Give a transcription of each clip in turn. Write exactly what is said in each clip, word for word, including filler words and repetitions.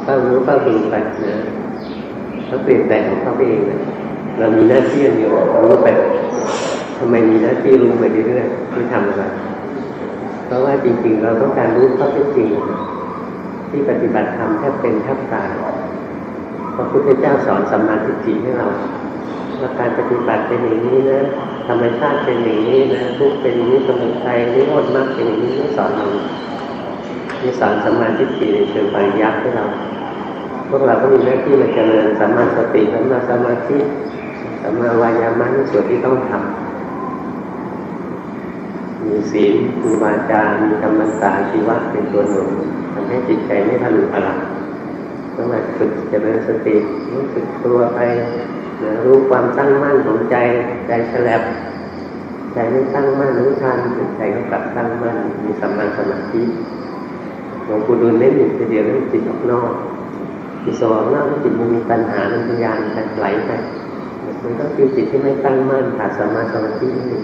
เฝ้ารู้เฝ้าดูไปนะเขาเปลี่ยนแปลงของเขาเองนะเรามีหน้าที่อย่างเดียวรู้ไปทำไมมีหน้าที่รู้ไปเรื่อยๆไม่ทำอะไรเพราะว่าจริงๆเราต้องการรู้ข้อเท็จจริงที่ปฏิบัติธรรมแทบเป็นแทบตายพระพุทธเจ้าสอนสัมมาทิฏฐิให้เราว่าการปฏิบัติเป็นอย่างนี้นะธรรมชาติเป็นอย่างนี้นะทุกเป็นอย่างนี้สมุทัยนิโรธมรรคเป็นอย่างนี้ไม่สอนเราไม่สอนสัมมาทิฏฐิในเชิงปริยัติให้เราพวกเราก็มีหน้าที่มาเจริญสัมมาสติสัมมาสมาธิสัมมาวายามะในส่วนที่ต้องทำมีศีลมีวาจามีกรรมฐานชีวะเป็นตัวหนุนทำให้จิตใจไม่ทะลุพลังต้องมาฝึกเจริญสติรู้สึกตัวไปรู้ความตั้งมั่นของใจใจแฉลบใจไม่ตั้งมั่นรู้ทันใจก็กลับตั้งมั่นมีสัมมาสมาธิหลวงปู่ดูลเน้นอยู่ทีเดียวเรื่องจิตออกนอกจิตออกนอกจิตมันมีปัญหามันพยายามจะไหลไปมันก็คือจิตที่ไม่ตั้งมั่นขาดสัมมาสมาธินี่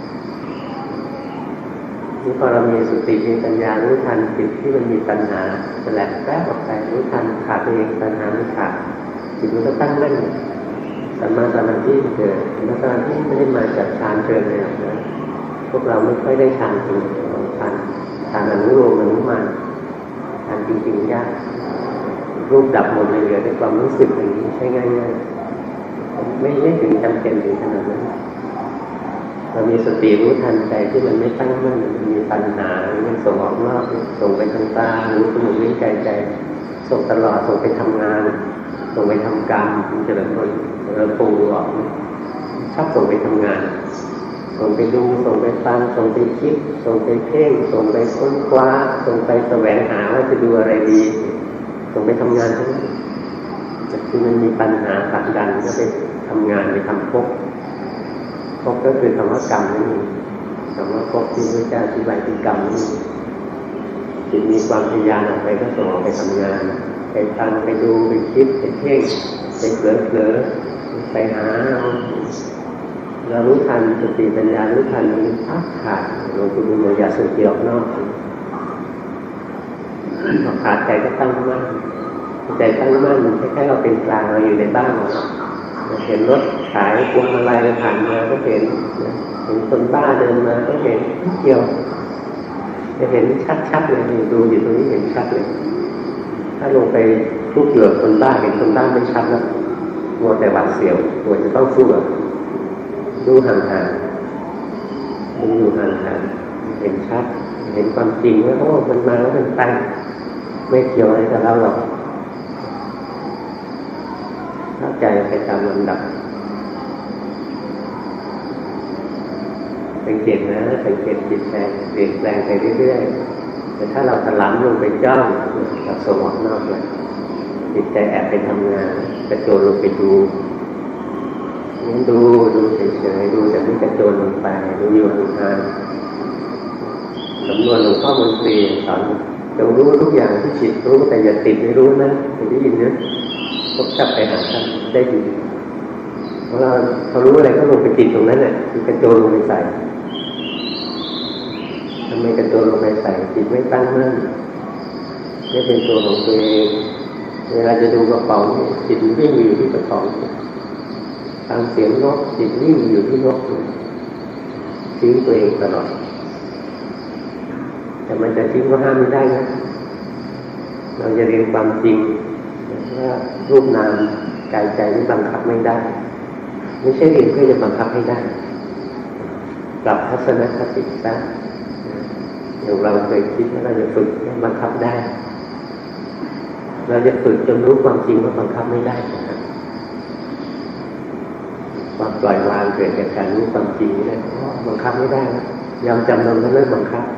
นี่พอเรามีสติมีปัญญารู้ทันจิตที่มันมีปัญหาแฉลบแป๊บออกไปรู้ทันขาดเองปัญหาไม่ขาดจิตมันก็ตั้งมั่นสัมมาสมาธิเกิดสัมมาสมาธิไม่ได้มาจากฌานเชิงเลยนะพวกเราไม่ค่อยได้ฌานจริงฌานฌานอนุโลมอนุมานฌานจริงๆยากรูปดับหมดเลยเหลือแต่ความรู้สึกอย่างนี้ใช้ง่ายๆไม่ไม่ถึงจำเป็นถึงขนาดนั้นเรามีสติรู้ทันใจที่มันไม่ตั้งมั่นมันมีปัญหามันส่งออกนอกส่งไปทางตาหูจมูกลิ้นกายใจส่งตลอดส่งไปทำงานส่งไปทำกรรมมันจะเริ่มต้นเราปูออกชอบส่งไปทำงานส่งไปดูส่งไปฟังส่งไปคิดส่งไปเพ่งส่งไปค้นคว้าส่งไปแสวงหาว่าจะดูอะไรดีส่งไปทำงานทั้งนั้นแต่คือมันมีปัญหาผลักดันก็ไปทำงานไปทำภพภพก็คือคำว่ากรรมนั่นเองคำว่าภพที่พระเจ้าอธิบายคือกรรมนี่จิตมีความพยายามออกไปก็ส่งออกไปทำงานไปฟังไปดูไปคิดไปเพ่งไปเผลอเผลอไปหาเรารู้ทันสติปัญญารู้ทันมันพักขาดหลวงปู่ดูลบอกอย่าสุดเกี่ยวนอกพอขาดใจก็ตั้งมั่นใจตั้งมั่นคล้ายๆเราเป็นกลางเราอยู่ในบ้านเราเห็นรถขายพวงมาลัยผ่านมาก็เห็นเห็นคนบ้าเดินมาก็เห็นเกี่ยวจะเห็นชัดๆเลยดูอยู่ตรงนี้เห็นชัดเลยถ้าลงไปทุกเหลือคนบ้าเห็นคนบ้าไม่ชัดแล้วกลัวแต่หวาดเสียวกลัวจะต้องสู้แบบดูห่างๆดูอยู่ห่างๆเห็นชัดเห็นความจริงว่าโอ้มันมาแล้วมันไปไม่เกี่ยวอะไรกับเราหรอกเข้าใจไปตามลำดับสังเกตนะสังเกตจิตใจเปลี่ยนแปลงไปเรื่อยๆแต่ถ้าเราถลำลงไปจ้องเราส่งออกนอกเลยจิตใจแอบไปทำงานกระโจนลงไปดูนี่ดูดูเฉยๆดูแต่ไม่กระโจนลงไปดูอยู่ห่างๆสำนวนหลวงพ่อมนตรีสอนจงรู้ทุกอย่างที่จิตรู้แต่อย่าติดไม่รู้นะเคยได้ยินนะพบจับไปหาท่านได้ยินเพราะเราเขารู้อะไรก็ลงไปติดตรงนั้นน่ะคือกระโจนลงไปใส่ทำไมกระโจนลงไปใส่จิตไม่ตั้งมั่นไม่เป็นตัวของตัวเองเวลาจะดูกระเป๋าจิตวิ่งอยู่ที่กระเป๋าฟังเสียงนกจิตวิ่งอยู่ที่นกทิ้งตัวเองตลอดแต่มันจะทิ้งก็ห้ามไม่ได้นะเราจะเรียนความจริงว่ารูปนามกายใจนี่บังคับไม่ได้ไม่ใช่เรียนเพื่อจะบังคับให้ได้ปรับทัศนคติซะอย่างเราเคยคิดว่าเราจะฝึกบังคับได้เราจะฝึกจนรู้ความจริงว่าบังคับไม่ได้ความปล่อยวางเกิดจากการรู้ความจริงนี่แหละบังคับไม่ได้ยอมจำนนก็เลิกบังคับ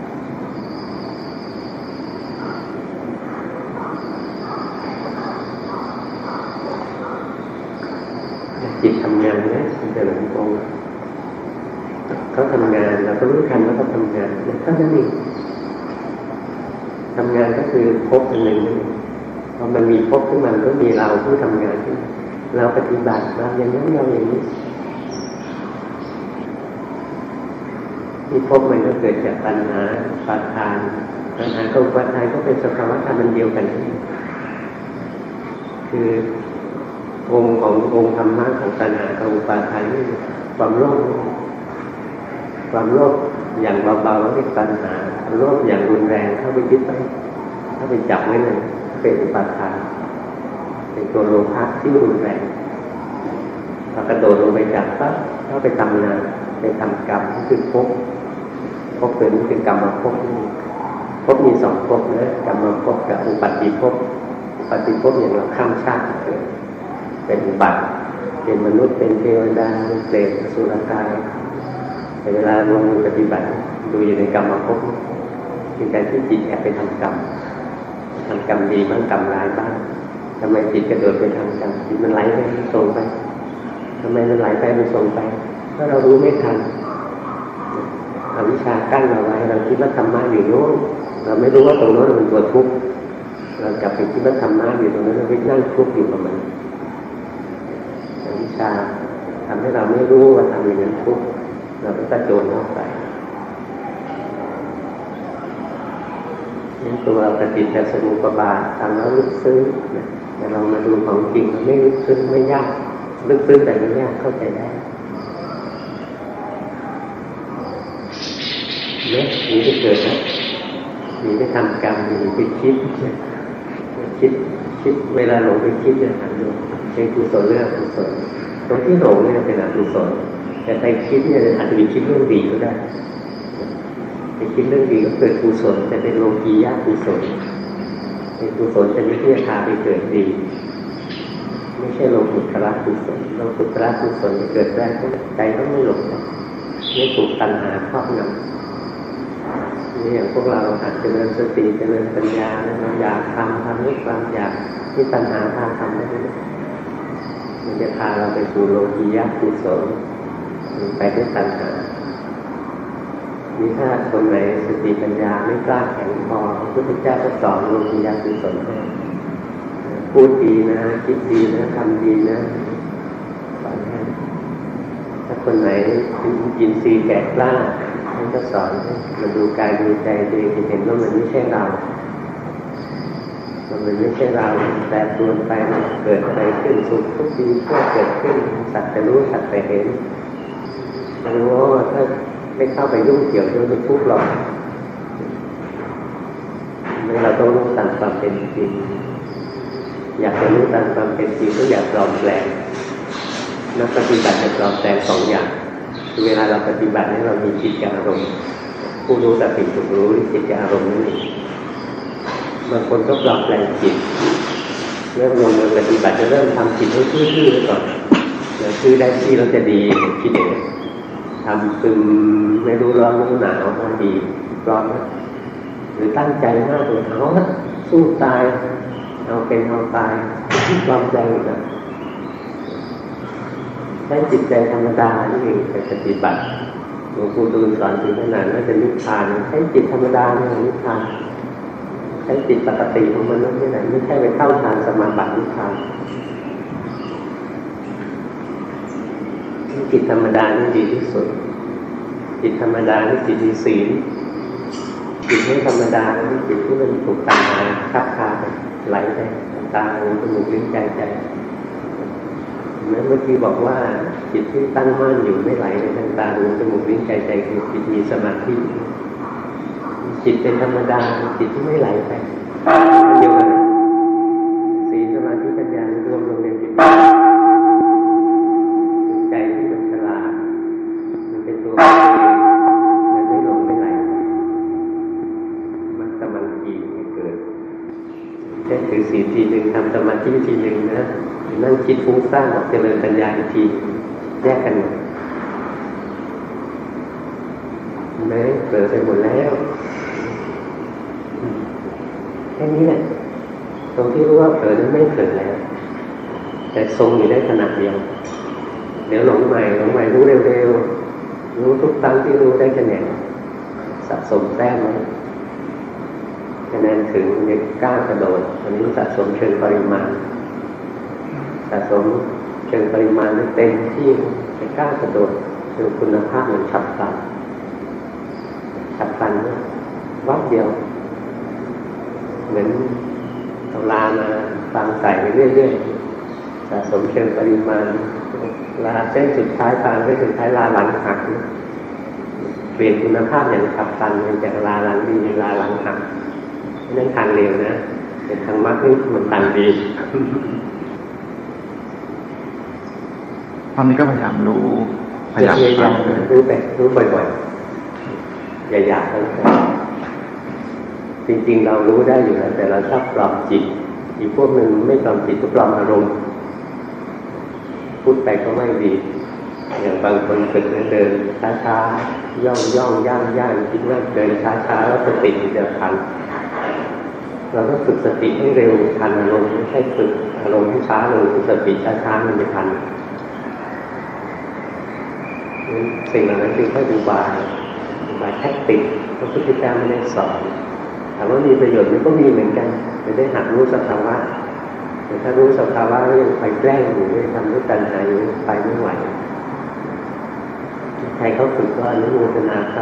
จิตทำงานนะมันจะหลงตรงเขาทำงานเราก็รู้ทันว่าเขาทำงานเท่านั้นเองทำงานก็คือพบอันหนึ่งพอมันมีพบขึ้นมาก็มีเราผู้ทำงานขึ้นเราปฏิบัติเราอย่างนั้นเราอย่างนี้ที่พบมันก็เกิดจากปัญหาปาทานปัญหากับอุปาทานก็เป็นสภาวะธรรมมันเดียวกันคือองค์ขององค์ธรรมะของตัณหากับอุปาทานนี่ความโลภความโลภอย่างเบาๆเรียกตัณหาโลภอย่างรุนแรงเข้าไปยึดไปเข้าไปจับไว้เลยเป็นอุปาทานเป็นตัวโลภะที่รุนแรงพอกระโดดลงไปจับปั๊บเข้าไปทำงานไปทำกรรมที่คือภพภพเป็นคือกรรมภพนี่ภพมีสองภพนะกรรมภพกับอุปัฏฐิภพอุปัฏฐิภพอย่างเราข้ามชาติเกิดเป็นอุบัติเป็นมนุษย์เป็นเทวดาเป็นเปรตอสุรกายแต่เวลาลงมือปฏิบัติดูอยู่ในกรรมภพเป็นการที่จิตแอบไปทำกรรมทำกรรมดีบ้างกรรมร้ายบ้างทำไมจิตกระโดดไปทำกรรมจิตมันไหลไปส่งไปทำไมมันไหลไปมันส่งไปเพราะเรารู้ไม่ทันอวิชชากั้นเราไว้เราคิดว่าธรรมะอยู่โน้นเราไม่รู้ว่าตรงโน้นมันตัวทุกข์เราจับไปคิดว่าธรรมะอยู่ตรงนั้นเราไปนั่งทุกข์อยู่กับมันอวิชชาทำให้เราไม่รู้ว่าทำอย่างนั้นทุกข์เราก็กระโจนเข้าไปนี่ตัวปฏิจจสมุปบาททำแล้วลึกซึ้งแต่เรามาดูของจริงมันไม่ลึกซึ้งไม่ยากลึกซึ้งแต่ไม่ยากเข้าใจได้เนี่ยหนีไปเกิดนะหนีไปทำกรรมหนีไปคิดคิดคิดเวลาหลงไปคิดเนี่ยหันดูเป็นกุศลเรื่องกุศลตรงที่หลงเนี่ยเป็นอกุศลแต่ไปคิดเนี่ยอาจจะมีคิดเรื่องดีก็ได้ไปคิดเรื่องดีก็เกิดกุศลแต่เป็นโลกียะกุศลเป็นกุศลจะไม่เที่ยงพาไปเกิดดีไม่ใช่โลกุตตระกุศลโลกุตตระกุศลเกิดได้ใจต้องไม่หลงไม่ถูกตัณหาครอบงำนี่อย่างพวกเราอาจจะเจริญสติเจริญปัญญาเราอยากทำทำด้วยความอยากที่ตัณหาพาทำได้มันจะพาเราไปสู่โลกียะกุศลไปด้วยตัณหานี่ถ้าคนไหนสติปัญญาไม่กล้าแข็งพอพระพุทธเจ้าก็สอนโลกียะกุศลให้พูดดีนะคิดดีนะทำดีนะสอนให้ถ้าคนไหนอินทรีย์แก่กล้าท่านก็สอนให้มาดูกายดูใจดีเห็นว่ามันไม่ใช่เรามันไม่ใช่เราแต่ตัวไปมันเกิดอะไรขึ้นสุขทุกข์ดีก็เกิดขึ้นสัตว์จะรู้สัตว์จะเห็นรู้ว่าถ้าไม่เข้าไปยุ่งเกี่ยวด้วยมันทุกข์หรอกเราต้องรู้ตามความเป็นจริงอยากจะรู้ตามความเป็นจริงก็อยากปลอมแปลงนักปฏิบัติจะปลอมแปลงสองอย่างคือเวลาเราปฏิบัติเนี่ยเรามีจิตกับอารมณ์ผู้รู้แต่ผิดถูกรู้จิตกับอารมณ์นั่นเองบางคนก็ปลอมแปลงจิตเริ่มลงมือปฏิบัติจะเริ่มทำจิตให้ซื่อๆไว้ก่อนเดี๋ยวซื่อได้ที่เราจะดีคิดเองทำซึมไม่รู้ร้อนรู้หนาวพอดีร้อนหรือตั้งใจมากเลยเอาละสู้ตายเอาเป็นเอาตายปลอมใจนะใช้จิตใจธรรมดานี่เองไปปฏิบัติหลวงปู่ดูลสอนถึงขนาดว่าจะนิพพานใช้จิตธรรมดาเนี่ยนิพพานใช้จิตปกติของมนุษย์นี่แหละไม่ใช่ไปเข้าฌานสมาบัตินิพพานจิตธรรมดานี่ดีที่สุดจิตธรรมดานี่จิตมีศีลจิตไม่ธรรมดานี่จิตที่มันถูกตัณหาคับคาไหลไปตาหูจมูกลิ้นใจใจเมื่อกี้บอกว่าจิตที่ตั้งมั่นอยู่ไม่ไหลไปทางตาหูจมูกลิ้นใจใจคือจิตมีสมาธิจิตเป็นธรรมดาจิตที่ไม่ไหลไปเดียวกันศีลสมาธิปัญญารวมลงในจิตใจที่มันฉลาดมันเป็นตัวมันไม่หลงไม่ไหลมันสมาธิไม่เกิดแค่ถือศีลทีหนึ่งทำสมาธิทีหนึ่งนะนั่งคิดฟุ้งซ่านกับเจริญปัญญาอีกทีแยกกันหมดแม้เกิดไปหมดแล้วแค่นี้แหละตรงที่รู้ว่าเกิดนั้นไม่เกิดแล้วแต่ทรงอยู่ได้ขนาดเดียวเดี๋ยวหลงใหม่หลงใหม่รู้เร็วๆรู้ทุกครั้งที่รู้ได้คะแนนสะสมแต้มไว้คะแนนถึงเด็กกล้ากระโดดอันนี้สะสมเชิงปริมาณสะสมเชิงปริมาณนั้นเต็มที่จะกล้ากระโดดเชิงคุณภาพมันฉับพลันฉับพลันวัดเดียวเหมือนเอาลามาฟังใส่ไปเรื่อยๆสะสมเชิงปริมาณลาเส้นสุดท้ายฟังไปสุดท้ายลาหลังหักเปลี่ยนคุณภาพอย่างฉับพลันจากลาหลังดีเป็นลาหลังหักนั่นทางเร็วนะแต่ทางมรรคนี่มันตันดีตอนนี้ก็พยายามรู้พยายามรู้ไปรู้บ่อยๆอย่าอยากทั้งนั้นจริงๆเรารู้ได้อยู่แล้วแต่เราชอบปลอมจิตอีกพวกหนึ่งไม่ปลอมจิตก็ปลอมอารมณ์พูดไปก็ไม่ดีอย่างบางคนฝึกเดินช้าๆย่องย่องย่างย่างคิดว่าเดินช้าๆแล้วสติจะทันเราต้องฝึกสติให้เร็วทันอารมณ์ไม่ใช่ฝึกอารมณ์ให้ช้าลงฝึกสติช้าๆมันจะทันสิ่งเหล่านั้นคือแค่อุบายอุบายแทคติกพระพุทธเจ้าไม่ได้สอนถามว่ามีประโยชน์มันก็มีเหมือนกันจะได้หัดรู้สภาวะแต่ถ้ารู้สภาวะแล้วยังไปแกล้งอยู่ด้วยทำด้วยตัณหาอยู่ไปไม่ไหวใครเขาฝึกก็อนุโมทนาเขา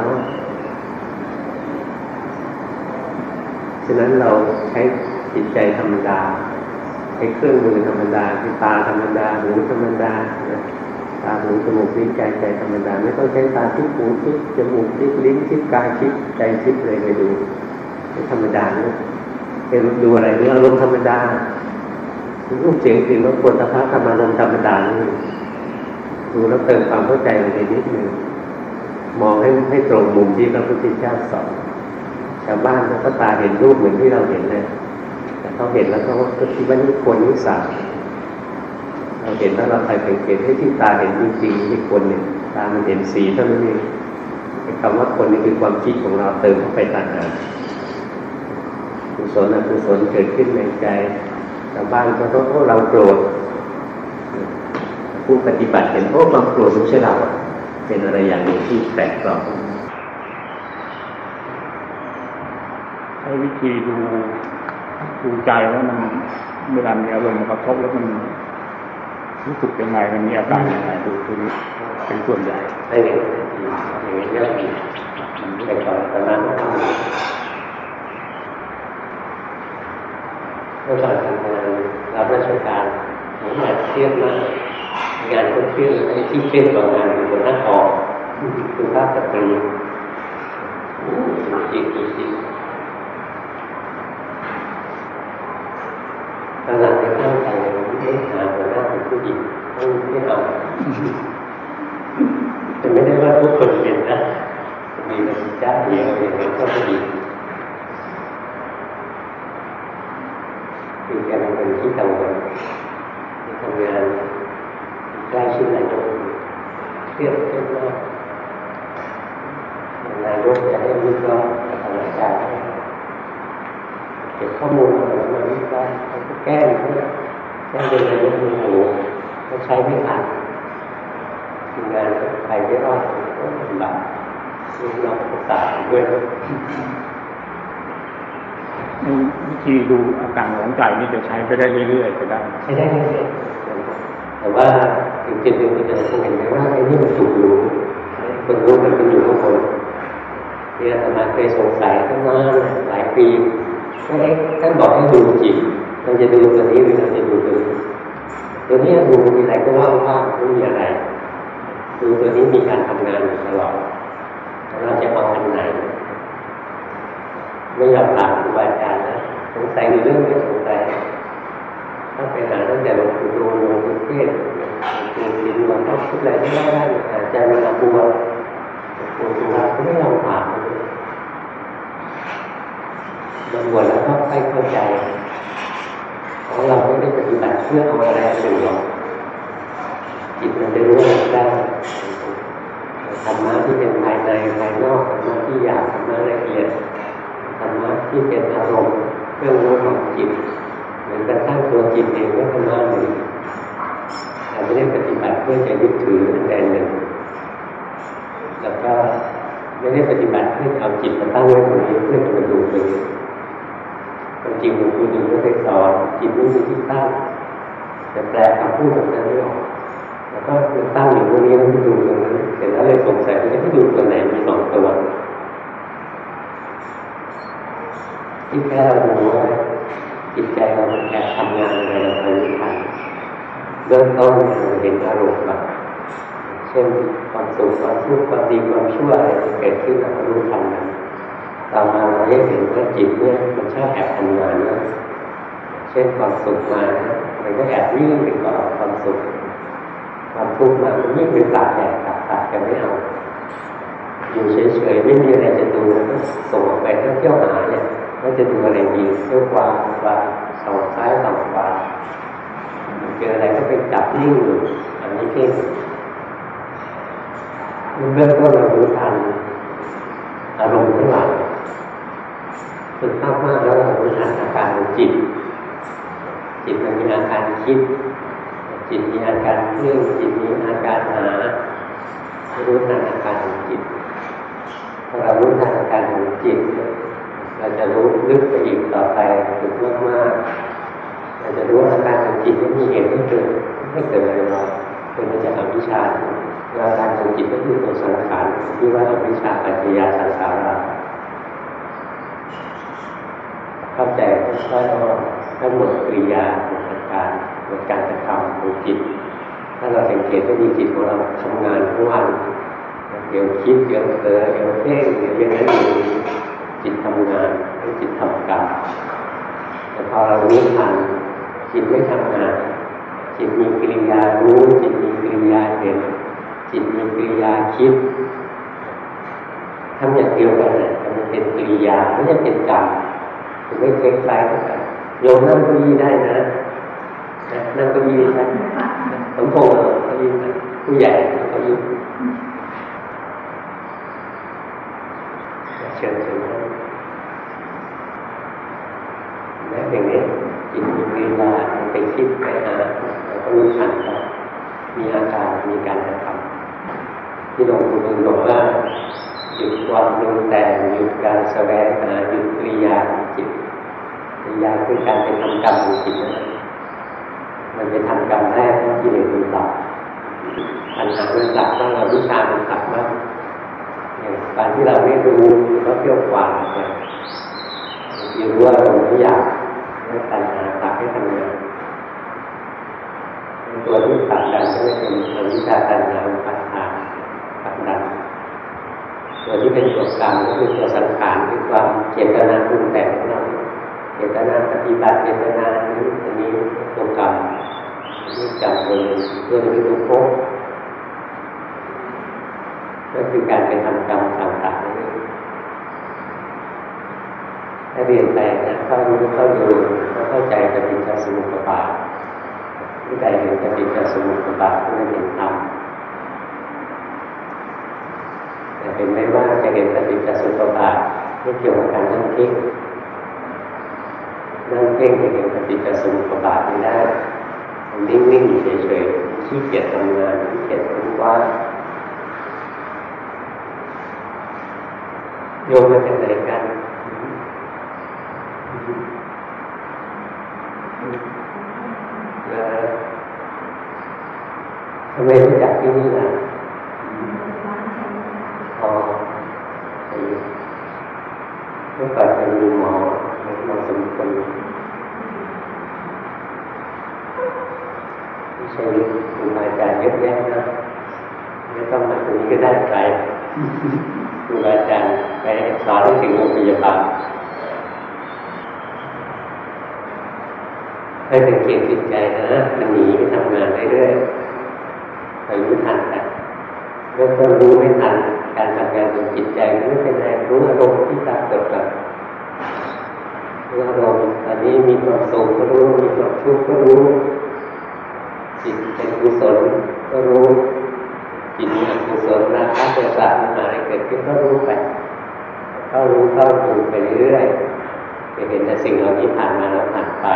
ฉะนั้นเราใช้จิตใจธรรมดาใช้เครื่องมือธรรมดาคือตาธรรมดาหูธรรมดาตาหูจมูกลิ้นใจใจธรรมดาไม่ต้องใช้ตาทิพย์หูทิพย์จมูกทิพย์ลิ้นทิพย์กายทิพย์ใจทิพย์เลยไปดูธรรมดาเนี่ยเป็นดูอะไรเรื่องอารมณ์ธรรมดารูปเสียงกลิ่นรสผลิตภัณฑ์ธรรมารมณ์ธรรมดานี่ดูแล้วเติมความเข้าใจลงไปนิดนึงมองให้ให้ตรงมุมที่พระพุทธเจ้าสอนชาวบ้านเขาก็ตาเห็นรูปเหมือนที่เราเห็นเลยแต่เขาเห็นแล้วเขาก็คิดว่านี่คนนี่สัตว์เราเห็นแล้วเราใส่สังเกตให้ที่ตาเห็นจริงๆที่คนเนี่ยตามันเห็นสีเท่านั้นเองคำว่าคนนี่คือความคิดของเราเติมเข้าไปต่างหากกุศลอกุศลเกิดขึ้นในใจชาวบ้านก็ต้องโอ้เราโกรธผู้ปฏิบัติเห็นโอ้ความโกรธไม่ใช่เราเป็นอะไรอย่างนี้ที่แปลกปลอมใช้วิธีดูดูใจว่ามันเวลามีอารมณ์กระทบแล้วมันรู้สึกยังไงมันมีอาการยังไงดูตัวนี้เป็นส่วนใหญ่ไอ้อย่างนี้เยอะมีแต่ก่อนตอนนั้นเมื่อก่อนทำงานรับราชการผมงานเครียดมากงานก็เครียดไอ้ที่เครียดกว่างานคือคนหน้าออกคือภาพสตรีจิตจิตตอนหลังไปตั้งใจเลยไม่หาหัวหน้าเป็นผู้หญิงต้องไม่เอาแต่ไม่ได้ว่าทุกคนเป็นนะมีมันจ้าเดียวอย่างนั้นก็ดีคือแกเป็นคนที่กังวลทำงานใกล้ชิดนายกเครียดเครียดมากนายกจะให้วิเคราะห์สถานการณ์เก็บข้อมูลอะไรมาวิเคราะห์เขาก็แก้เพื่อแก้เป็นนายกมือโหเขาใช้ไม่ทันทีมงานใครไม่รอดก็ลำบากลูกน้องก็ตายด้วยวิธีดูอาการของใจนี่จะใช้ไปได้เรื่อยๆไปได้ใช้ได้เรื่อยๆแต่ว่าจริงๆคุณจะเห็นไหมว่าไอ้นี่มันถูกรู้คนรู้มันเป็นอยู่ข้างบนที่อาตมาเคยสงสัยตั้งนานหลายปีท่านท่านบอกให้ดูจิตเราจะดูตัวนี้หรือเราจะดูตัวนี้ตัวนี้ดูมีอะไรก็ว่าว่าไม่มีอะไรดูตัวนี้มีการทำงานอยู่ตลอดเราจะเอาอันไหนไม่ยอมถามครูบาอาจารย์นะสงสัยในเรื่องไม่สงสัยถ้าไปหาตั้งแต่หลวงปู่ดูลหลวงปู่เทศหลวงปู่ศิลป์หลวงพ่อคิดอะไรไม่ได้ได้อาจารย์มาบัวหลวงปู่เขาไม่ยอมถามมาบวชแล้วก็ให้เข้าใจเพราะเราไม่ได้ปฏิบัติเพื่อเอาอะไรหนึ่งหรอกจิตมันจะรู้อะไรได้ธรรมะที่เป็นภายในภายนอกธรรมะที่หยาบธรรมะละเอียดธรรมะที่เป็นอารมณ์เครื่องรู้ของจิตเหมือนกระทั่งตัวจิตเองก็ธรรมะหนึ่งแต่ไม่ได้ปฏิบัติเพื่อจะยึดถืออันใดหนึ่งแล้วก็ไม่ได้ปฏิบัติเพื่อเอาจิตมาตั้งไว้ตรงนี้เพื่อจะมาดูเลยความจริงหลวงปู่ดูก็เคยสอนจิตไม่มีที่ตั้งแต่แปลคำพูดแบบนั้นไม่ออกแล้วก็คือตั้งอยู่ตรงนี้แล้วไปดูตรงนั้นเสร็จแล้วเลยสงสัยว่าจะดูตัวไหนมีสองตัวที่แค่เราดูว่าจิตใจเราแอบทำงานอะไรเราไปไม่ทันเริ่มต้นเราเห็นอารมณ์แบบเช่นความสุขความทุกข์ความดีความชั่วอะไรที่เกิดขึ้นเราก็รู้ทันมันต่อมาเราได้เห็นว่าจิตเนี่ยมันชอบแอบทำงานนะเช่นความสุขมามันก็แอบวิ่งไปก่อนความสุขความทุกข์มามันวิ่งไปตัดแอบตัดตัดกันไม่เอาอยู่เฉยๆไม่มีอะไรจะดูก็ส่งออกไปเที่ยวหาเนี่ยว่าจะดูอะไรดีเที่ยวกวางกวางส่องซ้ายส่องขวาเจออะไรก็ไปจับนิ่งอยู่อันนี้เพ่งเบื้องต้นเรารู้ทันอารมณ์ทั้งหลายฝึกมากมากแล้วเรารู้ทันอาการของจิตจิตมันมีอาการคิดจิตมีอาการเคลื่อนจิตมีอาการหารู้ทันอาการของจิตพอเรารู้ทันอาการของจิตเราจะรู้ลึกไปอีกต่อไปฝึกมากมากเราจะรู้อาการของจิตที่มีเหตุไม่เกิดไม่เกิดอะไรหรอกเป็นมาจากอวิชชาอาการของจิตก็คือตัวสังขารที่ว่าอวิชชาปัจจยาสังขาราเข้าใจค่อยๆทั้งหมดกิริยาของอาการหมดการกระทำของจิตถ้าเราสังเกตว่ามีจิตของเราทำงานทุกวันเดี๋ยวคิดเดี๋ยวเผลอเดี๋ยวเพ่งเดี๋ยวอย่างนั้นอยู่จิตทำงานให้จิตทำกรรมแต่พอเรารู้ทันจิตไม่ทำงานจิตมีกิริยารู้จิตมีกิริยาเห็นจิตมีกิริยาคิดทำอย่างเดียวกันเลยมันเป็นกิริยาไม่ใช่เป็นกรรมจะไม่คล้ายๆกันโยมนั่งเก้าอี้ได้นะนั่งเก้าอี้ได้สมพงษ์เก้าอี้ผู้ใหญ่เก้าอี้เชิญเชิญนะแม้อย่างนี้จิตมีกิริยาไปคิดไปหาเราก็รู้ทันครับมีอาการมีการกระทำที่หลวงปู่ดูลบอกว่าหยุดความปรุงแต่งหยุดการแสวงหาหยุดกิริยาของจิตกิริยาคือการไปทำกรรมของจิตนั่นมันไปทำกรรมแรกเพราะกิเลสมันตัดปัญหามันตัดบ้างเราวิชามันตัดบ้างการที่เราไม่รู้ก็เที่ยวกวางไปอยู่ว่าเราไม่อยากให้ปัญหาตัดให้ทำงานตัวที่ตัดดันก็ไม่เป็นตัววิชาตัณหาปัญหาตัดดันตัวที่เป็นตัวกรรมก็คือตัวสังขารคือความเจตนาปรุงแต่งของเราเจตนาปฏิบัติเจตนานี้อันนี้ตัวกรรมที่จำเลยเรื่องที่ตัวโค้ก็คือการไปทำกรรมต่างๆนี่ถ้าเรียนไปนะเข้ารู้เข้าดูก็เข้าใจปฏิจจสมุปบาทที่ใดเห็นปฏิจจสมุปบาทก็เห็นธรรมแต่เป็นไม่ว่าจะเห็นปฏิจจสมุปบาทไม่เกี่ยวกับการนั่งเพ่งนั่งเพ่งจะเห็นปฏิจจสมุปบาทไม่ได้นิ่งๆเฉยๆขี้เกียจทำงานขี้เกียจทำว่าโยมมาจากไหนกันทำไมรู้จักที่นี่ล่ะอ๋อเมื่อก่อนเป็นหมอหมอสมควรไม่ใช่ครูอาจารย์เยอะแยะนะไม่ต้องมาตรงนี้ก็ได้ไกลครูอาจารย์ไปสอนให้ถึงโรงพยาบาลให้สังเกตจิตใจนะมันหนีไปทำงานเรื่อยๆไปรู้ทันกันเริ่มต้นรู้ไม่ทันการทำงานของจิตใจไม่เป็นไรรู้อารมณ์ที่ปรากฏก่อนรู้อารมณ์ตอนนี้มีความสุขก็รู้มีความทุกข์ก็รู้จิตเป็นกุศลก็รู้จิตมีอกุศลราคะโทสะมันอะไรเกิดขึ้นก็รู้ไปเข้ารู้เข้าดูไปเรื่อยๆจะเห็นแต่สิ่งเหล่านี้ผ่านมาแล้วผ่านไป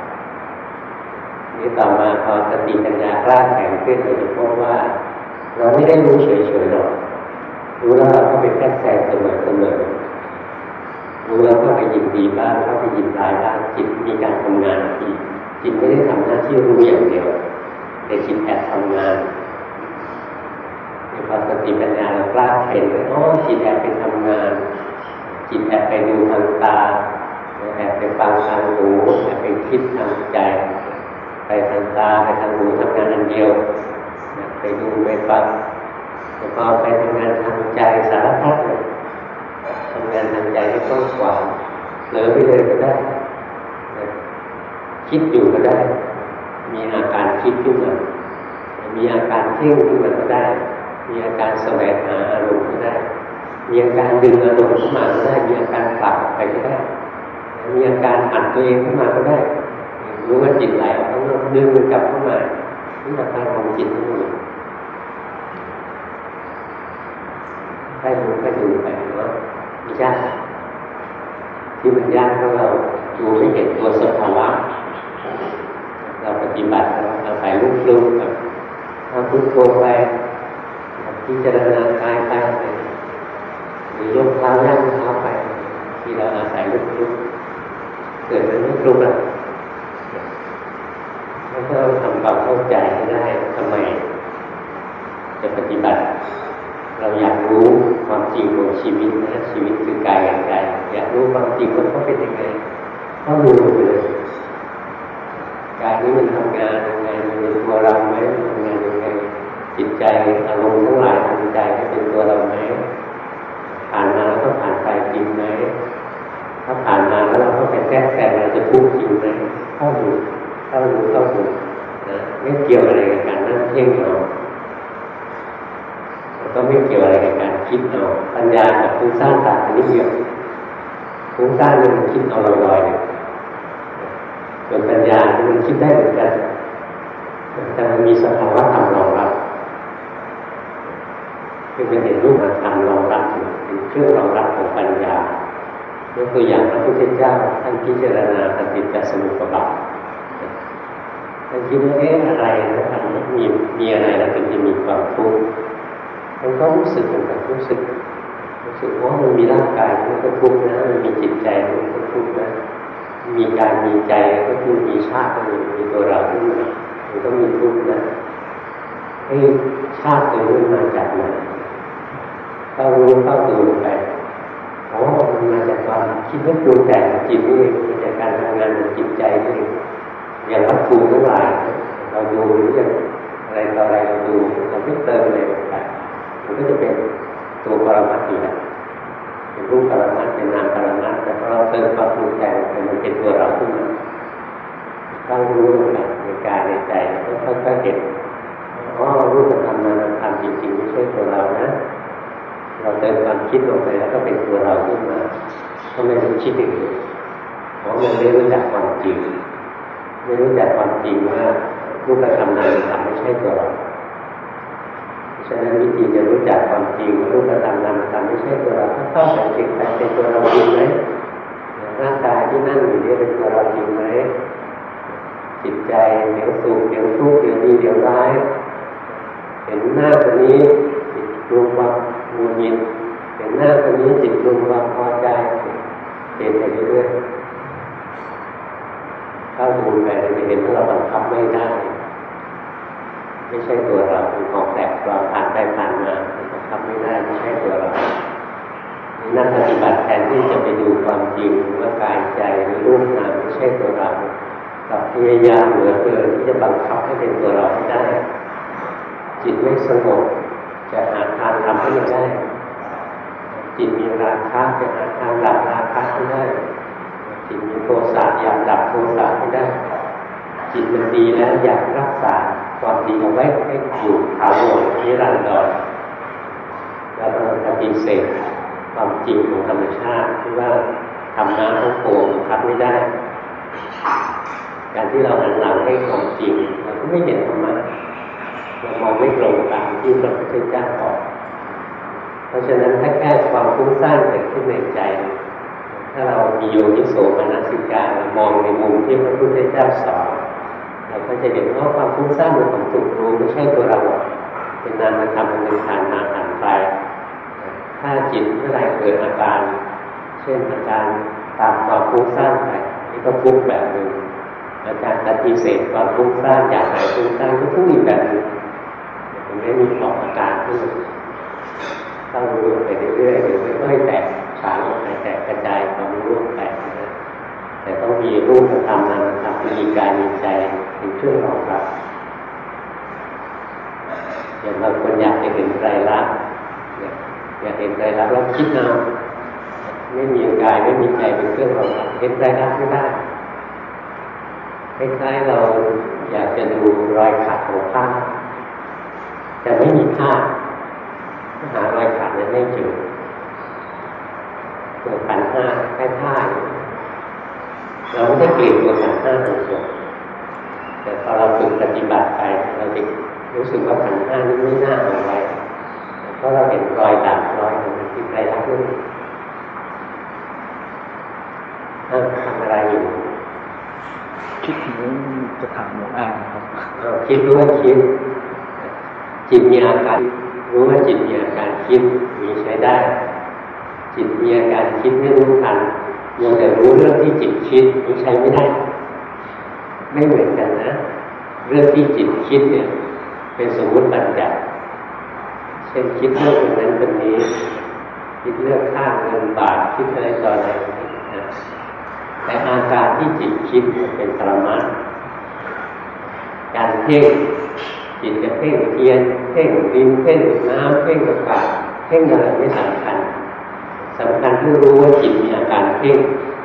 นี่ต่อมาพอสติปัญญากล้าแข็งขึ้นเราจะพบว่าเราไม่ได้รู้เฉยๆหรอกรู้แล้วเราก็ไปแทรกแซงเสมอเสมอรู้แล้วก็ไปยินดีบ้างก็ไปยินร้ายบ้างจิตมีการทำงานทีจิตไม่ได้ทำหน้าที่รู้อย่างเดียวแต่จิตแอบทำงานในพอสติปัญญาเรากล้าเห็นว่าอ๋อจิตแอบไปทำงานจิตแอบไปดูทางตาแออบไปฟังทางหูแอบไปคิดทางใจไปทางตาไปทางหูทำงานอันเดียวไปดูไปฟังแล้วก็ไปทำงานทางใจสารพัดเลยทำงานทางใจให้กว้างขวางเผลอไปเลยก็ได้คิดอยู่ก็ได้มีอาการคิดขึ้นมามีอาการเพ่งขึ้นมาก็ได้มีอาการแสวงหาอารมณ์ก็ได้มีอาการดึงอารมณ์เข้ามาก็ได้มีอาการผลักออกไปก็ได้มีอาการอัดตัวเองเข้ามาก็ได้รู้ว่าจิตไหลออกข้างนอกดึงมันกลับเข้ามานี่อาการของจิตทั้งหมดให้ดูให้ดูไปเนาะไม่ยากที่มันยากเพราะเราดูไม่เห็นตัวสภาวะเราปฏิบัติเราใส่ลูกลูกแบบทำพุทโธไปพิจารณากายไปหรือยกเท้าย่างเท้าไปที่เราอาศัยลูกลูกเกิดเป็นลูกลูกแล้วแล้วก็ทำความเข้าใจให้ได้ทำไมจะปฏิบัติเราอยากรู้ความจริงของชีวิตนะชีวิตคือกายกับใจอยากรู้ความจริงว่าเขาเป็นยังไงก็รู้ไปเลยกายนี้มันทำงานยังไงมันเป็นตัวเราไหมทำงานยังไงจิตใจอารมณ์ทั้งหลายทางใจเป็นตัวเราไหมผ่านมาแล้วก็ผ่านไปจริงไหมถ้าผ่านมาแล้วเราก็ไปแก้แก้เราจะพูดจริงไหมเข้าดูเข้าดูเข้าดูนะไม่เกี่ยวอะไรกับการนั่งเพ่งเอาก็ไม่เกี่ยวอะไรกับการคิดเอาปัญญากับฟุ้งซ่านต่างกันนิดเดียวฟุ้งซ่านมันคิดเอาลอยๆเนี่ยส่วนปัญญามันคิดได้เหมือนกันแต่มันมีสภาวะธรรมรองรับคือมันเห็นรูปธรรมรองรับเป็นเครื่องรองรับของปัญญายกตัวอย่างพระพุทธเจ้าท่านพิจารณาปฏิจจสมุปบาทท่านคิดว่าเอ๊ะอะไรนะทำมีมีอะไรแล้วถึงจะมีความทุกข์มันก็รู้สึกเหมือนกันรู้สึกรู้สึกว่ามันมีร่างกายมันก็ทุกข์นะมันมีจิตใจมันก็ทุกข์นะมีกายมีใจก็คือมีชาติก็มีมีตัวเราขึ้นมามันก็มีทุกข์นะไอ้ชาติตัวนี้มาจากไหนถ้ารู้เข้าตัวลงไปอ๋อมันมาจากความคิดนึกปรุงแต่งจิตนี่เองมาจากการทำงานของจิตใจนี่เองอย่างวัตถุทั้งหลายเราดูหรืออย่างอะไรต่ออะไรเราดูเราไม่เติมอะไรลงไปมันก็จะเป็นตัวปรมัตถ์อยู่แล้วเป็นรูปปรมัตถ์เป็นนามปรมัตถ์แต่พอเราเติมความปรุงแต่งไปมันเป็นตัวเราขึ้นมาต้องรู้ลงไปในกายในใจต้องค่อยๆเห็นอ๋อรูปธรรมนามธรรมจริงๆไม่ใช่ตัวเรานะเราเติมความคิดลงไปแล้วก็เป็นตัวเราขึ้นมาทำไมถึงคิดอย่างนี้เพราะมันไม่รู้จักความจริงไม่รู้จักความจริงว่ารูปธรรมนามธรรมไม่ใช่ตัวเราฉะนั้นวิธีจะรู้จักความจริงรูปธรรมนามธรรมไม่ใช่ตัวเราถ้าเข้าใจจริงไปเป็นตัวเราจริงไหมร่างกายที่นั่งอยู่นี่เป็นตัวเราจริงไหมจิตใจเดี๋ยวสุขเดี๋ยวทุกข์เดี๋ยวดีเดี๋ยวร้ายเห็นหน้าคนนี้จิตรวมความมูลยินเห็นหน้าคนนี้จิตรวมความพอใจเห็นไปเรื่อยๆเข้าดูไปจะเห็นว่าเราบังคับไม่ได้ไม่ใช่ตัวเราเป็นของแปลกปลอมผ่านไปผ่านมาบังคับไม่ได้ไม่ใช่ตัวเรานักปฏิบัติแทนที่จะไปดูความจริงว่ากายใจหรือรูปนามไม่ใช่ตัวเรากับพยายามเหลือเกินที่จะบังคับให้เป็นตัวเราให้ได้จิตไม่สงบจะหาทางทำให้มันได้จิตมีราคะจะหาทางดับราคะให้ได้จิตมีโทสะอยากดับโทสะให้ได้จิตมันดีแล้วอยากรักษาความดีเอาไว้ให้อยู่ถาวรนิรันดรแล้วเราปฏิเสธความจริงของธรรมชาติที่ว่าธรรมะทั้งปวงบังคับไม่ได้การที่เราหันหลังให้ความจริงเราก็ไม่เห็นธรรมะเรามองไม่ตรงตามที่พระพุทธเจ้าบอกเพราะฉะนั้นถ้าแค่ความฟุ้งซ่านเกิดขึ้นในใจถ้าเรามีโยนิโสมนสิการมองในมุมที่พระพุทธเจ้าสอนเราก็จะเห็นว่าความฟุ้งซ่านเป็นของถูกรู้ไม่ใช่ตัวเราเป็นนามธรรมเป็นผ่านมาผ่านไปถ้าจิตเมื่อไรเกิดอาการเช่นอาการตามความฟุ้งซ่านไปนี่ก็ฟุ้งแบบหนึ่งอาการปฏิเสธความฟุ้งซ่านอยากหายฟุ้งซ่านก็ฟุ้งอีกแบบหนึ่งมันไม่มีออกอาการขึ้นต้องรู้ไปเรื่อยๆเดี๋ยวไม่ค่อยแตกฉานออกไปแตกกระจายความรู้ไปนะแต่ต้องมีรูปธรรมนามธรรมมีกายมีใจเป็นเครื่องรองรับอย่างบางคนอยากจะเห็นไตรลักษณ์อยากเห็นไตรลักษณ์แล้วคิดเอาไม่มีกายไม่มีใจเป็นเครื่องรองรับเห็นไตรลักษณ์ไม่ได้คล้ายๆเราอยากจะดูรอยขาดของผ้าแต่ไม่มีผ้าหารอยขาดนั้นไม่เจอตัวขันธ์ห้าแค่ผ้าเราไม่ได้เกลียดตัวขันธ์ห้าตรงๆแต่พอเราฝึกปฏิบัติไปเราจะรู้สึกว่าขันธ์ห้านี้ไม่น่าเอาไว้เพราะเราเห็นรอยด่างรอยของที่ไตรลักษณ์นี่ทำอะไรอยู่คิดถึงจะถามหลวงอาครับคิดรู้ว่าคิดจิตมีอาการรู้ว่าจิตมีอาการคิดมีใช้ได้จิตมีอาการคิดไม่รู้ทันยังแต่รู้เรื่องที่จิตคิดนี่ใช้ไม่ได้ไม่เหมือนกันนะเรื่องที่จิตคิดเนี่ยเป็นสมมติบัญญัติเช่นคิดเรื่องคนนั้นคนนี้คิดเรื่องค่าเงินบาทคิดอะไรต่ออะไรนะแต่อาการที่จิตคิดเป็นปรมัตถ์การเพ่งจิตจะเพ่งเทียนเพ่งดินเพ่งน้ำเพ่งอากาศเพ่งอะไรไม่สำคัญสำคัญที่รู้ว่าจิตมีอาการเพ่ง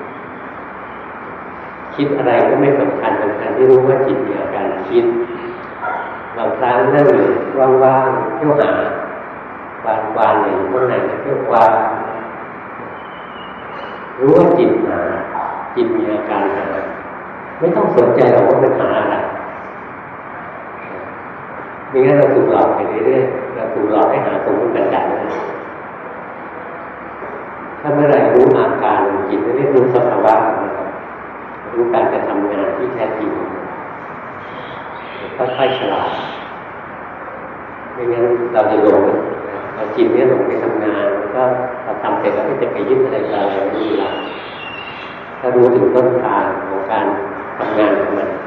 คิดอะไรก็ไม่สำคัญสำคัญที่รู้ว่าจิตมีอาการคิดบางครั้งนั่งอยู่ว่างๆเที่ยวหาวานวานๆอยู่ข้างในเที่ยววานรู้ว่าจิตหาจิตมีอาการหาไม่ต้องสนใจหรอกว่ามันหาอะไรนี่งั้นเราถูกหลอกไปเรื่อยๆเราถูกหลอกให้หาสมมติบัญญัติเลยถ้าเมื่อไหร่รู้อาการจิตไม่ได้รู้สภาวะรู้การจะทำงานที่แท้จริงก็ค่อยฉลาดไม่งั้นเราจะหลงเราจิตนี้หลงไปทำงานแล้วก็เราทำเสร็จแล้วก็จะไปยึดอะไรอะไรไม่มีหลักถ้ารู้ถึงต้นทางของการทำงานของมัน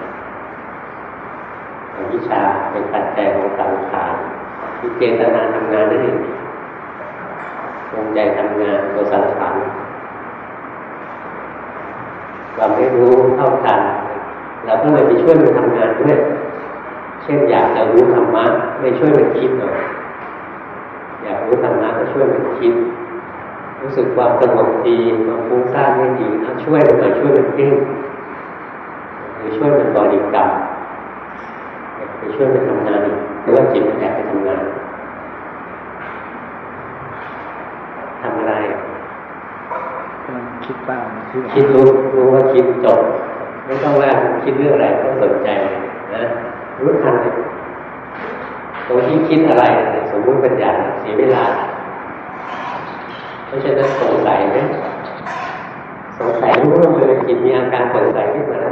วิชาเป็นปัจจัยของสังขารที่เจตนาทำงานนั่นเองดวงใจทำงานตัวสังขารเราไม่รู้เท่าทันเราก็เลยไปช่วยมันทำงานด้วยเช่นอยากจะรู้ธรรมะไม่ช่วยมันคิดหน่อยอยากรู้ธรรมะก็ช่วยมันคิดรู้สึกความสงบดีความฟุ้งซ่านไม่ดีนะช่วยมันหน่อยช่วยมันคิดหรือช่วยมันบริกรรมไปช่วยไปทำงานหรือว่าจิตมันแอบไปทำงานทำอะไรคิดบ้างคิดรู้รู้ว่าคิดจบไม่ต้องว่าคิดเรื่องอะไรต้องสนใจนะรู้ทันเลยตรงที่คิดอะไรสมมุติปัญญาเสียเวลาเพราะฉะนั้นสงสัยไหมสงสัยรู้เลยจิตมีอาการสงสัยขึ้นมาแล้ว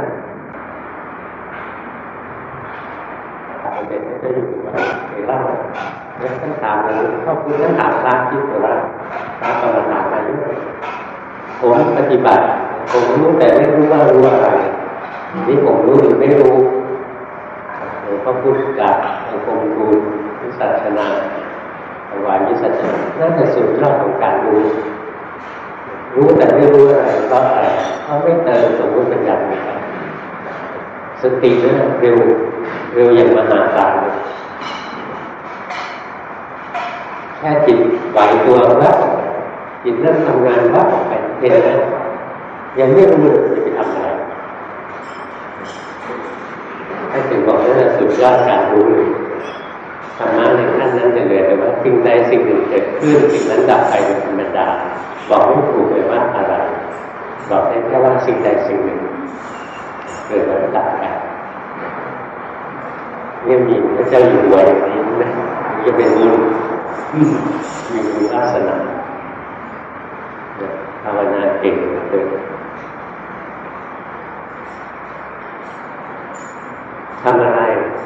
เด็กก็อยู่ว่าไปเล่าแล้วท่านถามเลยเข้าคุณท่านถามพระคิดว่าพระกำลังถามอะไรอยู่ผมปฏิบัติผมรู้แต่ไม่รู้ว่ารู้อะไรนี่ผมรู้หรือไม่รู้หลวงพ่อพุทธกับหลวงพ่อคูณวิสัชนาถวายวิสัชนาน่าจะสุดยอดของการรู้รู้แต่ไม่รู้อะไรเพราะอะไรเพราะไม่เติมสมมติปัญญาสติเนี่ยเร็วเร็วอย่างมหาศาลแค่จิตไหวตัวแล้วจิตเริ่มทำงานวับออกไปเห็นไหมยังไม่รู้จะไปทำอะไรให้ถึงบอกว่าสุดยอดการรู้ธรรมะในขั้นนั้นจะเลยแต่ว่าสิ่งใดสิ่งหนึ่งเกิดขึ้นสิ่งนั้นดับไปเป็นธรรมดาบอกไม่ถูกเลยว่าอะไรบอกได้แค่ว่าสิ่งใดสิ่งหนึ่งเกิดแล้วดับไปเนี่ยมีพระเจ้าอยู่หัวอย่างนี้นะจะเป็นบุญมีบุญลักษณะภาวนาเก่งเลยทำอะไร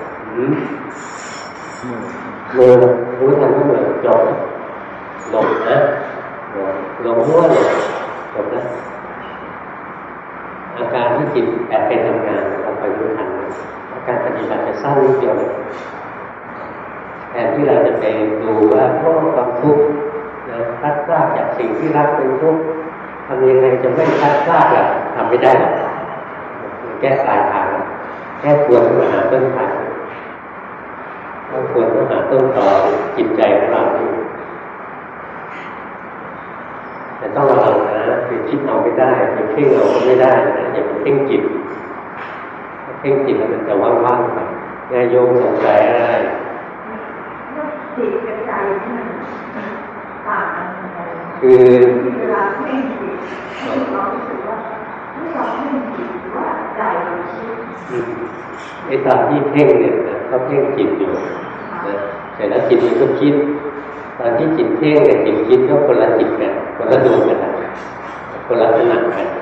เมื่อรู้ทันว่าเมื่อจบหลงนะหลงมั่วหลงจบนะอาการที่จิตแอบไปทำงานเราไปรู้ทันการปฏิบัติจะสั้นนิดเดียวเลยแทนที่เราจะไปดูว่าโอ้ความทุกข์นะพลัดพรากจากสิ่งที่รักเป็นทุกข์ทำยังไงจะไม่พลัดพรากล่ะทำไม่ได้หรอกแก้ปลายทางแก้ควรมาหาต้นทางถ้าควรต้องหาต้นตอจิตใจของเราแต่ต้องระวังนะคือคิดเอาไม่ได้ไปเพ่งเอาไม่ได้นะอย่าไปเพ่งจิตเพ่งจิตแล้วมันจะว่างๆไปง่ายโยงสงสัยอะไรจิตกับใจที่มันต่างกันคือเวลาเพ่งจิตเรารู้สึกว่าไม่เราเพ่งจิตว่าใจเราคิดไอ้ตอนที่เพ่งเนี่ยเขาเพ่งจิตอยู่นะแต่แล้วจิตมันก็คิดตอนที่จิตเพ่งกับจิตคิดก็คนละจิตกันคนละดวงกันคนละขนาดกัน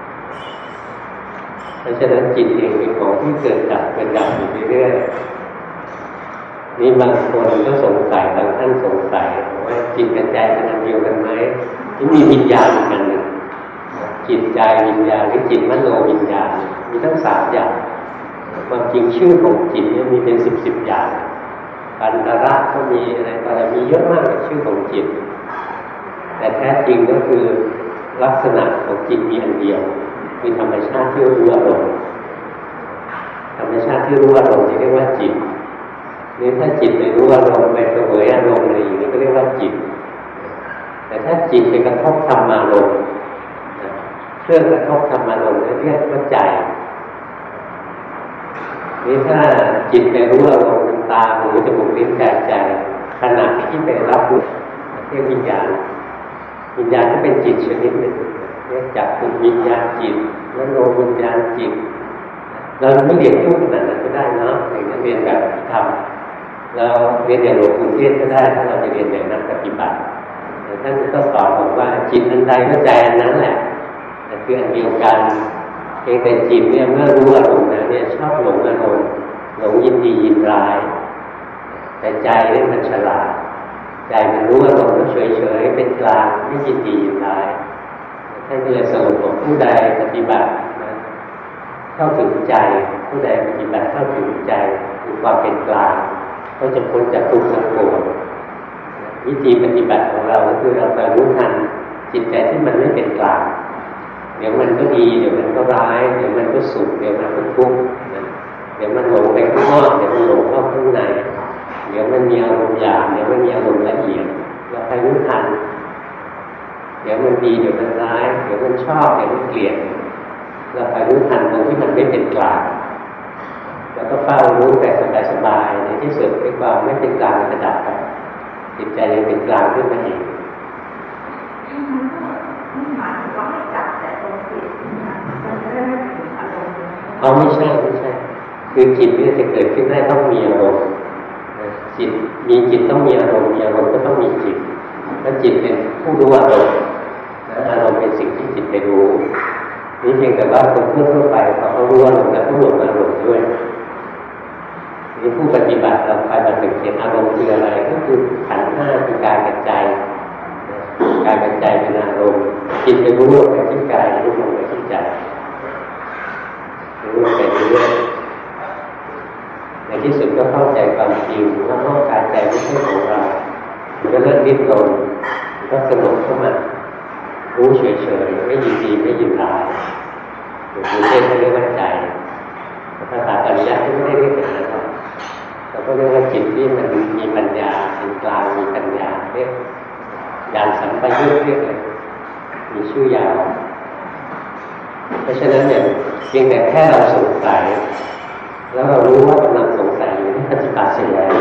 เพราะฉะนั้นจิตเองเป็นของที่เกิดดับเกิดดับอยู่เรื่อยๆนี่บางคนก็สงสัยบางท่านสงสัยว่าจิตกับใจเป็นอันเดียวกันไหมที่มีวิญญาณอีกอันหนึ่งจิตใจวิญญาณหรือจิตมโนวิญญาณมีทั้งสามอย่างความจริงชื่อของจิตเนี่ยมีเป็นสิบสิบอย่างปัญตระก็มีอะไรอะไรมีเยอะมากชื่อของจิตแต่แท้จริงก็คือลักษณะของจิตมีอันเดียวมีธรรมชาติที่รู้อารมณ์ธรรมชาติที่รู้อารมณ์เรียกว่าจิตนี่ถ้าจิตไปรู้อารมณ์ไปเสวยอารมณ์อะไรอย่างนี้ก็เรียกว่าจิตแต่ถ้าจิตไปกระทบธรรมารมณ์เครื่องกระทบธรรมารมณ์เรียกว่าใจนี่ถ้าจิตไปรู้อารมณ์ตาหูจมูกลิ้นกายใจขณะที่ไปรับรู้เรียกวิญญาณวิญญาณก็เป็นจิตชนิดหนึ่งเรียกจักขุวิญญาณจิตมโนวิญญาณจิตเราไม่เรียนทุกขนาดนั้นก็ได้เนาะอย่างนั้นเรียนแบบทำเราเรียนอย่างหลวงปู่เทศก็ได้ถ้าเราจะเรียนอย่างนักปฏิบัติแต่ท่านก็สอนบอกว่าจิตอันใดก็ใจอันนั้นแหละแต่คืออันเดียวกันเพียงแต่จิตเนี่ยเมื่อรู้อารมณ์แล้วเนี่ยชอบหลงอารมณ์หลงยินดียินร้ายแต่ใจเนี่ยมันฉลาดใจมันรู้อารมณ์เฉยเฉยเป็นกลางไม่ยินดียินร้ายท่านก็เลยสรุปว่าผู้ใดปฏิบัติเข้าถึงใจผู้ใดปฏิบัติเข้าถึงใจคือความเป็นกลางก็จะพ้นจากทุกข์ทั้งปวงวิธีปฏิบัติของเราคือเราไปรู้ทันจิตใจที่มันไม่เป็นกลางเดี๋ยวมันก็ดีเดี๋ยวมันก็ร้ายเดี๋ยวมันก็สุขเดี๋ยวมันก็ทุกข์เดี๋ยวมันหลงไปข้างนอกเดี๋ยวมันหลงเข้าข้างในเดี๋ยวมันมีอารมณ์หยาบเดี๋ยวมันมีอารมณ์ละเอียดเราไปรู้ทันเดี๋ยวมันดีเดี๋ยวมันร้ายเดี๋ยวมันชอบเดี๋ยวมันเกลียดเราไปรู้ทันตรงที่มันไม่เป็นกลางแล้วก็เฝ้ารู้แบบสบายๆในที่สุดไอ้ความไม่เป็นกลางจะดับไปจิตใจยังเป็นกลางขึ้นมาเองเอาไม่ใช่ไม่ใช่คือจิตนี่จะเกิดขึ้นได้ต้องมีอารมณ์จิตมีจิตต้องมีอารมณ์มีอารมณ์ก็ต้องมีจิตถ้าจิตเป็นผู้รู้อารมณ์อารมณ์เป็นสิ่งที่จิตไปรู้นี่เพียงแต่ว่าคนทั่วไปเขาเขารู้อารมณ์แล้วก็หลงอารมณ์ด้วยนี่ผู้ปฏิบัติเราไปมาถึงเห็นอารมณ์คืออะไรก็คือขันธ์ห้าคือกายกับใจกายกับใจเป็นอารมณ์จิตไปรู้ไปที่กายรู้ลงไปที่ใจรู้ไปเรื่อยๆในที่สุดก็เข้าใจความจริงว่าร่างกายใจไม่ใช่ของเรามันก็เลิกดิ้นรนก็สงบเข้ามารู้เฉยๆไม่ยินดีไม่ยินร้ายหรือเรียกเขาเรียกว่าใจภาษาปริยัติไม่ได้เรียกอย่างนั้นหรอกเราก็เรียกว่าจิตที่มันมีปัญญาเป็นกลางมีปัญญาเรียกญาณสัมปยุตเรียกอะไรมีชื่อยาวเพราะฉะนั้นเนี่ยเพียงแต่แค่เราสงสัยแล้วเรารู้ว่ากำลังสงสัยอยู่ที่ปฏิบัติเสร็จแล้ว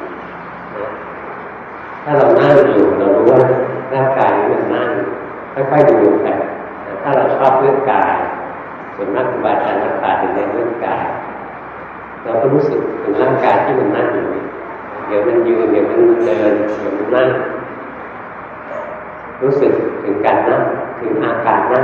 ถ้าเรานั่งอยู่เรารู้ว่าร่างกายมันนั่งค่อยๆดูไปถ้าเราชอบเรื่องกายส่วนมากครูบาอาจารย์นักปราชญ์เป็นเรื่องกายเราก็รู้สึกถึงร่างกายที่มันนั่งอยู่เดี๋ยวมันยืนเดี๋ยวมันเดินเดี๋ยวมันนั่งรู้สึกถึงการนั่งถึงอาการนั่ง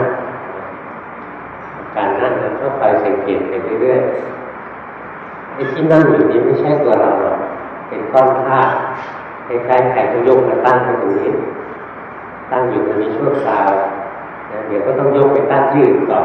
การนั่งแล้วก็ไปสังเกตไปเรื่อยๆไอ้ที่นั่งอยู่นี้ไม่ใช่ตัวเราหรอกเป็นก้อนธาตุคล้ายๆไข่ก็ยกมาตั้งตรงนี้ตั้งอยู่ตรงนี้ชั่วคราวนะเดี๋ยวก็ต้องยกไปตั้งยืดต่อ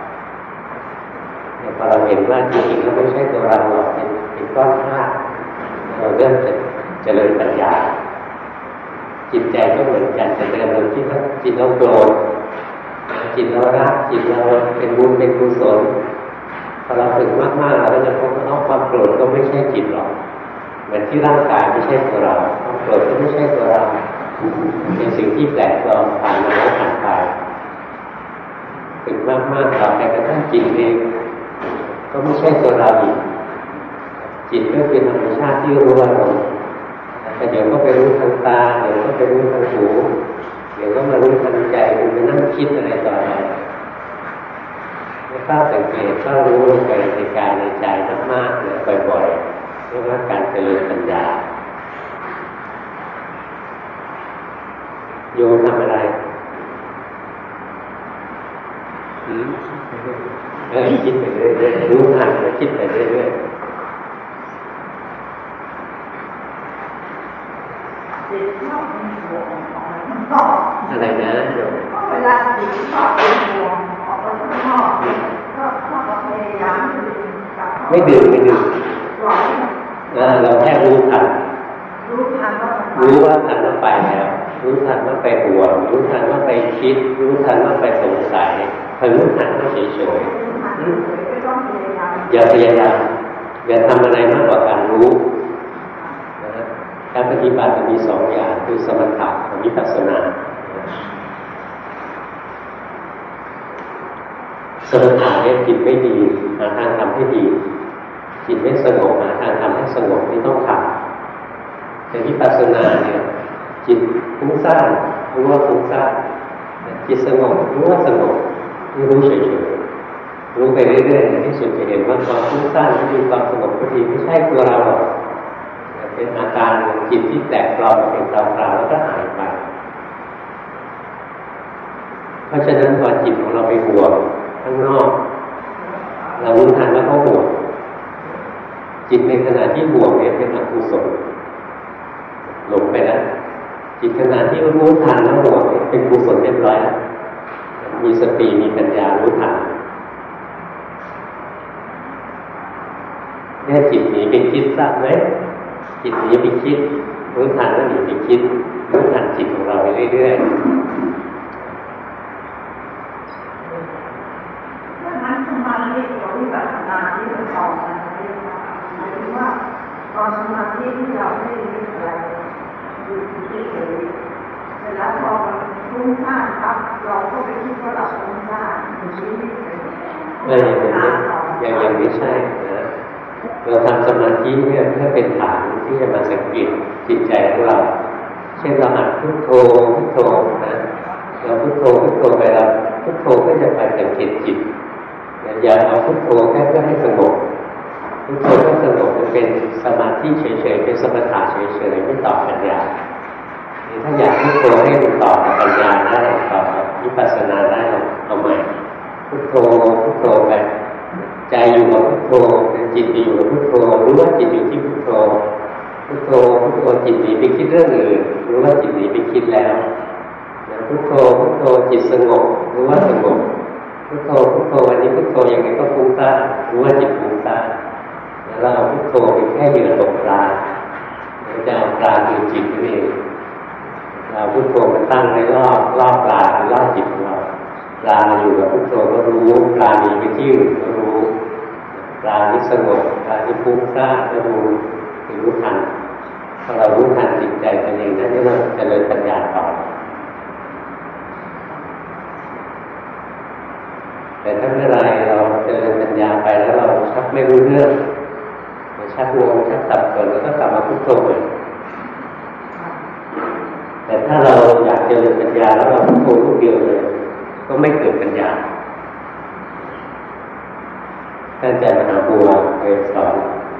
พอเราเห็นว่าจริงๆแล้วไม่ใช่ตัวเราหรอกเป็นเป็นก้อนธาตุเราเริ่มจะเจริญปัญญาจิตใจก็เหมือนกันจะเดินเราที่จิตเราโกรธจิตเรารักจิตเราเป็นบุญเป็นกุศลพอเราฝึกมากๆเราก็จะพบว่าความโกรธก็ไม่ใช่จิตหรอกเหมือนที่ร่างกายไม่ใช่ตัวเราความโกรธก็ไม่ใช่ตัวเราเป็นสิ่งที่แปลกปลอมผ่านมาแล้วผ่านไปฝึกมากๆต่อไปกระทั่งจิตเองก็ไม่ใช่ตัวเราอีกจิตก็เป็นธรรมชาติที่รู้อารมณ์แต่เดี๋ยวก็ไปรู้ทางตาเดี๋ยวก็ไปรู้ทางหูเดี๋ยวก็มารู้ทางใจมันไปนั่งคิดอะไรต่ออะไรไม่ทราบสังเกตก็รู้ลงไปในกายในใจมากๆเลยบ่อยๆเรียกว่าการเจริญปัญญาโยมทำอะไรอืมเออคิดไปเรื่อยๆรู้ทันแล้วคิดไปเรื่อยๆอะไรนะโยมเวลาจิตชอบเป็นห่วงออกไปข้างนอกก็ชอบพยายามไม่ดื่มไม่ดื่มเราแค่รู้ทันรู้ทันว่ารู้ว่าทันว่าไปแล้วรู้ทันว่าไปห่วงรู้ทันว่าไปคิดรู้ทันว่าไปสงสัยพอรู้ทันก็เฉยเฉยอย่าพยายามอย่าทำอะไรมากกว่าการรู้การปฏิบัติมีสองอย่างคือสมถะกับวิปัสสนาสมถะเนี่ยจิตไม่ดีหาทางทำให้ดีจิตไม่สงบหาทางทำให้สงบไม่ต้องทำแต่วิปัสสนาเนี่ยจิตฟุ้งซ่านรู้ว่าฟุ้งซ่านจิตสงบรู้ว่าสงบรู้เฉยๆรู้ไปเรื่อยๆในที่สุดจะเห็นว่าความฟุ้งซ่านที่มีความสงบก็ดีไม่ใช่ตัวเราหรอกเป็นอาการจิตที่แตกปลอมเป็นตาเปล่าแล้วก็หายไปเพราะฉะนั้นพอจิตของเราไปห่วงข้างนอกเรารู้ทันว่าเขาห่วงจิตในขณะที่ห่วงเนี่ยเป็นอกุศลหลงไปแล้วจิตขณะที่รู้ทันแล้วห่วงเป็นกุศลเรียบร้อยแล้วมีสติมีปัญญารู้ทันแน่จิตหนีไปคิดทราบไหมจิตหนีไปคิดรู้ทันแล้วหนีไปคิดรู้ทันจิตของเราไปเรื่อยๆดังนั้นสมาธิกับวิปัสสนาที่เราสอนกันหมายถึงว่าตอนสมาธิที่เราไม่มีอะไรอยู่ที่เฉยเสร็จแล้วพอมันฟุ้งซ่านครับเราก็ไปคิดว่าเราฟุ้งซ่านอยู่ที่เฉยเอออย่างนี้อย่างนี้ใช่นะเราทำสมาธิเนี่ยเพื่อเป็นฐานที่จะมาสังเกตจิตใจของเราเช่นเราหัดพุทโธพุทโธนะเราพุทโธพุทโธไปแล้วพุทโธก็จะไปสังเกตจิตอย่าเอาพุทโธแค่เพื่อให้สงบพุทโธก็สงบจะเป็นสมาธิเฉยๆเป็นสมถะเฉยๆไม่ต่อปัญญาถ้าอยากพุทโธให้มันต่อกับปัญญาได้ต่อกับวิปัสสนาได้เอาใหม่พุทโธพุทโธไปใจอยู่กับพุทโธจิตอยู่กับพุทโธรู้ว่าจิตอยู่ที่พุทโธพุทโธพุทโธจิตหนีไปคิดเรื่องอื่นรู้ว่าจิตหนีไปคิดแล้วพุทโธพุทโธจิตสงบรู้ว่าสงบพุทโธพุทโธวันนี้พุทโธยังไงก็ฟุ้งซ่านรู้ว่าจิตฟุ้งซ่านแล้วเราพุทโธเป็นแค่เหยื่อตกปลาเราจะเอาปลาคือจิตนี่เราพุทโธมาตั้งไว้รอบรอบปลาคือรอบจิตของเราปลาอยู่กับพุทโธก็รู้ปลาหนีไปที่อื่นก็รู้ปลาที่สงบปลาที่ฟุ้งซ่านก็รู้คือรู้ทันพอเรารู้ทันจิตใจตัวเองนั่นเรียกว่าเจริญปัญญาต่อแต่ถ้าเมื่อไรเราเจริญปัญญาไปแล้วเราชักไม่รู้เรื่องเราชักงงชักสับสนแล้วก็กลับมาพุทโธใหม่แต่ถ้าเราอยากเจริญปัญญาแล้วเราพุทโธลูกเดียวเลยก็ไม่เกิดปัญญาท่านอาจารย์มหาบัวเคยสอน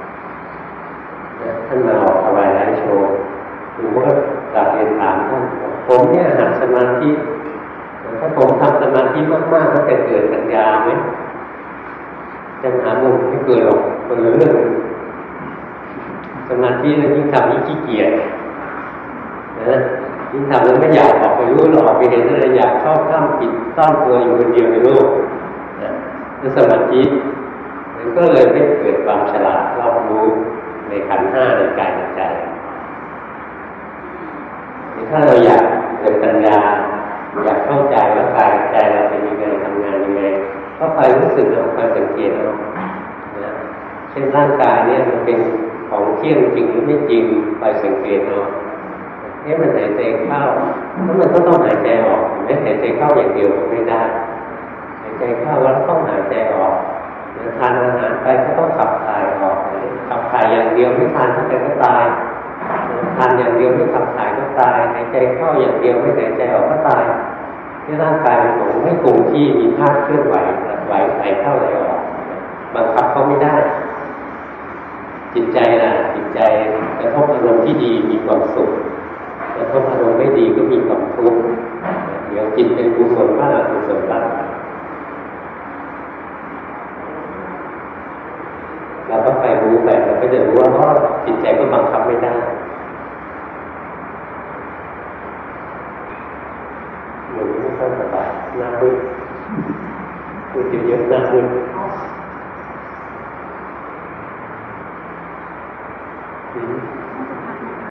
ท่านมาออกอวัยไลฟ์โชว์หรือว่ากลับเรียนถามท่านผมเนี่ยหัดสมาธิถ้าผมทำสมาธิมากๆก็จะเกิดปัญญาไหมอาจารย์มหาบัวไม่เกิดหรอกคนละเรื่องสมาธิแล้วยิ่งทำยิ่งขี้เกียจนะยิ่งทำแล้วไม่อยากออกไปรู้หรอกไปเห็นอะไรอยากชอบข้ามผิดซ่อนตัวอยู่คนเดียวในโลกนะนั่นสมาธิมันก็เลยไม่เกิดความฉลาดรอบรู้ในขันธ์ห้าในกายในใจถ้าเราอยากเกิดปัญญาอยากเข้าใจว่ากายใจเราเป็นยังไงทำงานยังไงก็คอยรู้สึกเอาคอยสังเกตเอาช่นร่างกายเนี่ยมันเป็นของเที่ยงจริงหรือไม่จริงไปสังเกตเอาเอ๊ะมันหายใจเข้าแล้วมันก็ต้องหายใจออกไม่หายใจเข้าอย่างเดียวไม่ได้หายใจเข้าแล้วต้องหายใจออกทานอาหารไปก็ต้องขับถ่ายออกขับถ่ายอย่างเดียวไม่ทานเท่าไหร่ก็ตายทานอย่างเดียวไม่ขับถ่ายก็ตายหายใจเข้าอย่างเดียวไม่หายใจออกก็ตายที่ร่างกายมันของไม่คงที่มีธาตุเคลื่อนไหวไหวไหลเข้าไหลออกบังคับเขาไม่ได้จิตใจนะจิตใจกระทบอารมณ์ที่ดีมีความสุขกระทบอารมณ์ไม่ดีก็มีความทุกข์เดี๋ยวจิตเป็นกุศลบ้างอกุศลบ้างเราก็ไปรู้ไปเราก็จะรู้ว่าเพราะจิตใจก็บังคับไม่ได้หนูไม่ค่อยสบายหน้ามืดพูดเยอะๆหน้ามืดอืม